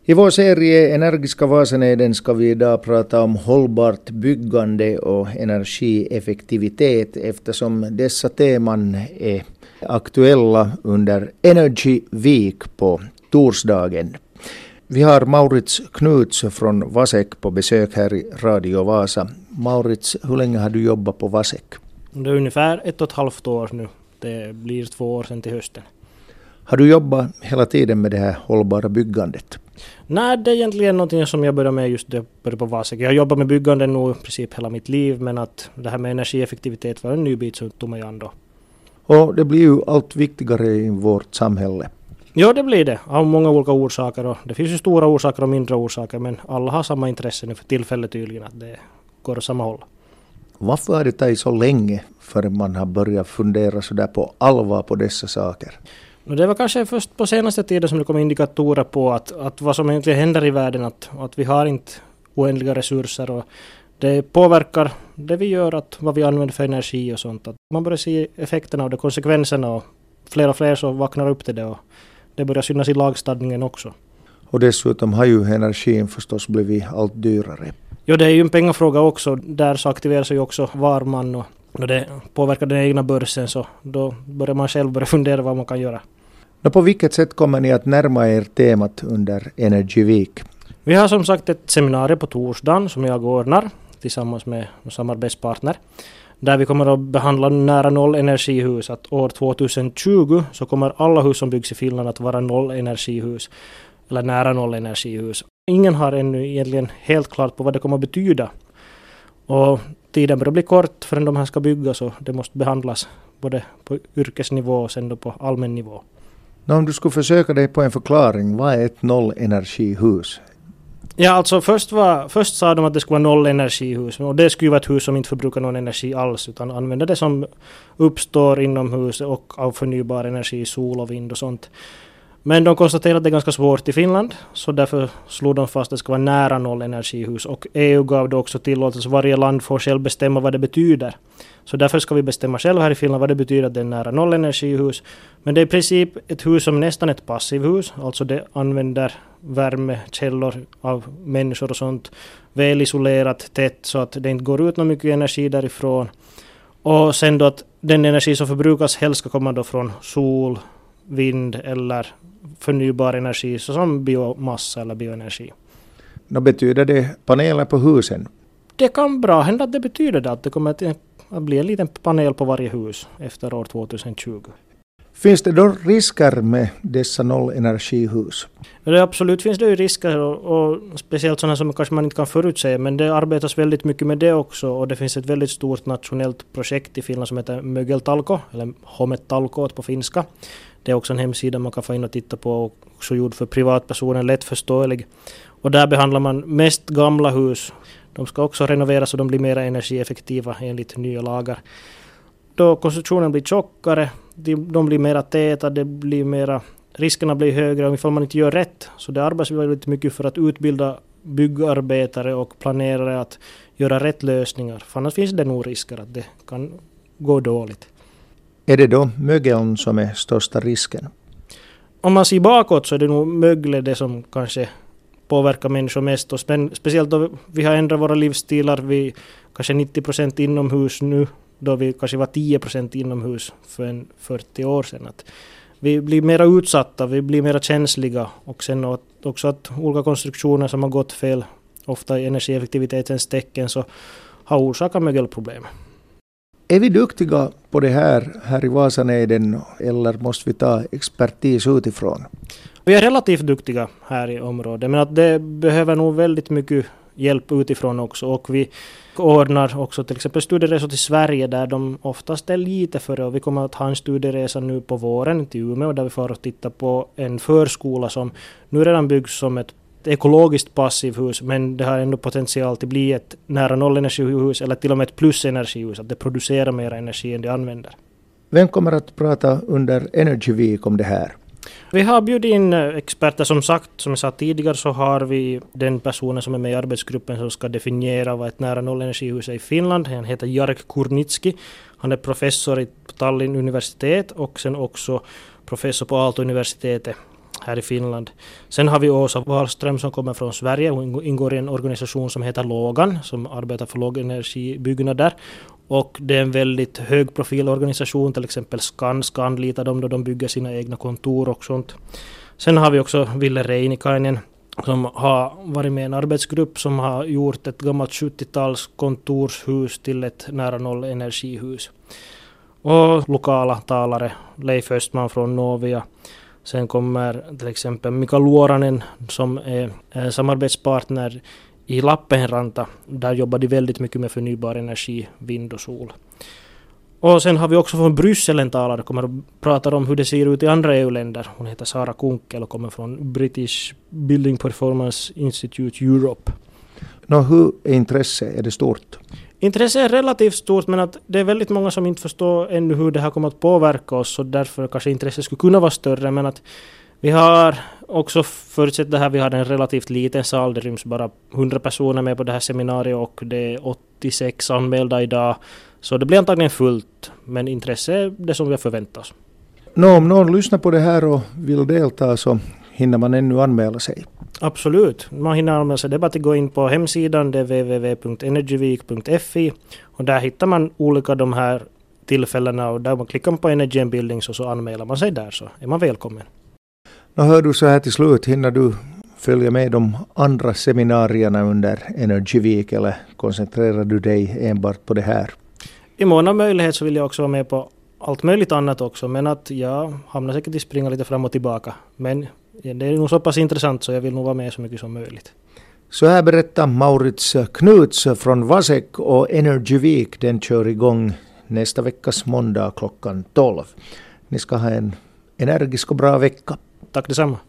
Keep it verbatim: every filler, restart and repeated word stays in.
I vår serie Energiska Vasaneden ska vi idag prata om hållbart byggande och energieffektivitet eftersom dessa teman är aktuella under Energy Week på torsdagen. Vi har Maurits Knuts från Vasek på besök här i Radio Vasa. Maurits, hur länge har du jobbat på Vasek? Det är ungefär ett och ett halvt år nu. Det blir två år sedan till hösten. Har du jobbat hela tiden med det här hållbara byggandet? Nej, det är egentligen någonting som jag började med just det började på Vasek. Jag har jobbat med byggande nog i princip hela mitt liv, men att det här med energieffektivitet var en ny bit som tog mig an då. Och det blir ju allt viktigare i vårt samhälle. Ja, det blir det. Av många olika orsaker. Och det finns ju stora orsaker och mindre orsaker, men alla har samma intresse nu för tillfället tydligen att det går åt samma håll. Varför har det tagit så länge för man har börjat fundera så där på allvar på dessa saker? Och det var kanske först på senaste tiden som det kom indikatorer på att, att vad som egentligen händer i världen, att, att vi har inte oändliga resurser och det påverkar det vi gör, att vad vi använder för energi och sånt. Att man börjar se effekterna av det, konsekvenserna och fler och fler så vaknar upp till det och det börjar synas i lagstadningen också. Och dessutom har ju energin förstås blivit allt dyrare. Ja, det är ju en pengafråga också. Där så aktiverar sig också var man och när det påverkar den egna börsen så då börjar man själv börja fundera vad man kan göra. Och på vilket sätt kommer ni att närma er temat under Energy Week? Vi har som sagt ett seminarium på torsdagen som jag ordnar tillsammans med en samarbetspartner. Där vi kommer att behandla nära noll energihus. Att år tjugohundratjugo så kommer alla hus som byggs i Finland att vara noll energihus. Eller nära noll energihus. Ingen har ännu egentligen helt klart på vad det kommer att betyda. Och tiden börjar bli kort förrän de här ska byggas och det måste behandlas både på yrkesnivå och sen då på allmän nivå. Nå, om du skulle försöka dig på en förklaring, vad är ett nollenergihus? Ja, alltså först, var, först sa de att det skulle vara noll energihus och det skulle vara ett hus som inte förbrukar någon energi alls utan använder det som uppstår inom huset och av förnybar energi, sol och vind och sånt. Men de konstaterade att det är ganska svårt i Finland så därför slog de fast att det ska vara nära noll energihus och E U gav det också tillåtelse att varje land får själv bestämma vad det betyder. Så därför ska vi bestämma själva här i Finland vad det betyder att det är nära noll energihus. Men det är i princip ett hus som nästan ett passivhus, alltså det använder värmekällor av människor och sånt väl isolerat tätt så att det inte går ut någon mycket energi därifrån. Och sen då att den energi som förbrukas helst ska komma då från sol, vind eller förnybar energi såsom biomassa eller bioenergi. Nå, betyder det paneler på husen? Det kan bra hända att det betyder det, att det kommer att bli en liten panel på varje hus efter år tjugohundratjugo. Finns det då risker med dessa nollenergihus? Det absolut finns det ju risker och, och speciellt sådana som kanske man inte kan förutse, men det arbetas väldigt mycket med det också och det finns ett väldigt stort nationellt projekt i Finland som heter Mögeltalko eller Hometalkoot på finska. Det är också en hemsida man kan få in och titta på och också gjord för privatpersoner, lättförståelig. Och där behandlar man mest gamla hus. De ska också renoveras och de blir mer energieffektiva enligt nya lagar. Då konstruktionen blir tjockare, de, de blir mer täta, det blir mera, riskerna blir högre om ifall man inte gör rätt. Så det arbetas väldigt mycket för att utbilda byggarbetare och planerare att göra rätt lösningar. För annars finns det nog risker att det kan gå dåligt. Är det då mögeln som är största risken? Om man ser bakåt så är det nog mögel det som kanske påverkar människor mest. Och spe- speciellt då vi har ändrat våra livsstilar. Vi kanske nittio procent inomhus nu. Då vi kanske var tio procent inomhus för en fyrtio år sedan. Att vi blir mer utsatta, vi blir mer känsliga. Och sen också att olika konstruktioner som har gått fel, ofta i energieffektivitetens tecken, så har orsakat mögelproblem. Är vi duktiga på det här här i Vasaneden eller måste vi ta expertis utifrån? Vi är relativt duktiga här i området, men att det behöver nog väldigt mycket hjälp utifrån också. Och vi ordnar också till exempel studieresor till Sverige där de oftast är lite före. Och vi kommer att ha en studieresa nu på våren till Umeå där vi får att titta på en förskola som nu redan byggs som ett ekologiskt passivhus, men det har ändå potential till att bli ett nära nollenergihus eller till och med ett plusenergihus, att det producerar mer energi än det använder. Vem kommer att prata under Energy Week om det här? Vi har bjudit in experter, som sagt, som jag sa tidigare så har vi den personen som är med i arbetsgruppen som ska definiera vad ett nära nollenergihus är i Finland. Han heter Jarek Kurnitski. Han är professor på Tallinn universitet och sen också professor på Aalto-universitetet här i Finland. Sen har vi Åsa Wallström som kommer från Sverige. Hon ingår i en organisation som heter Lågan som arbetar för lågenergibyggnader. Och det är en väldigt högprofilorganisation, till exempel Skanska anlitar dem då de bygger sina egna kontor och sånt. Sen har vi också Ville Reinikainen som har varit med i en arbetsgrupp som har gjort ett gammalt sjuttio-tals kontorshus till ett nära noll energihus. Och lokala talare, Leif Östman från Novia. Sen kommer till exempel Mika Luoranen som är samarbetspartner i Lappenranta. Där jobbar de väldigt mycket med förnybar energi, vind och sol. Och sen har vi också från Bryssel en talare kommer att prata om hur det ser ut i andra E U-länder. Hon heter Sara Kunkel och kommer från British Building Performance Institute Europe. Nå, hur är intresset? Är det stort? Intresset är relativt stort, men att det är väldigt många som inte förstår ännu hur det här kommer att påverka oss, och därför kanske intresset skulle kunna vara större. Men att vi har också förutsett det här, vi har en relativt liten sal, det ryms bara hundra personer med på det här seminariet och det är åttiosex anmälda idag. Så det blir antagligen fullt, men intresse är det som vi har förväntat oss. Nå, om någon lyssnar på det här och vill delta så hinner man ännu anmäla sig. Absolut, man hinner anmäla sig. Det är bara att gå in på hemsidan, det är w w w punkt energyweek punkt f i, och där hittar man olika de här tillfällena, och där man klickar på Energy and Buildings och så anmäler man sig där, så är man välkommen. Nå, hör du så här till slut, hinner du följa med de andra seminarierna under Energy Week eller koncentrerar du dig enbart på det här? I mån av möjlighet så vill jag också vara med på allt möjligt annat också, men att jag hamnar säkert i springa lite fram och tillbaka. Men det är nog så pass intressant så jag vill nog vara med så mycket som möjligt. Så här berättar Maurits Knuts från Vasek, och Energy Week den kör igång nästa veckas måndag klockan tolv. Ni ska ha en energisk och bra vecka. Tack detsamma.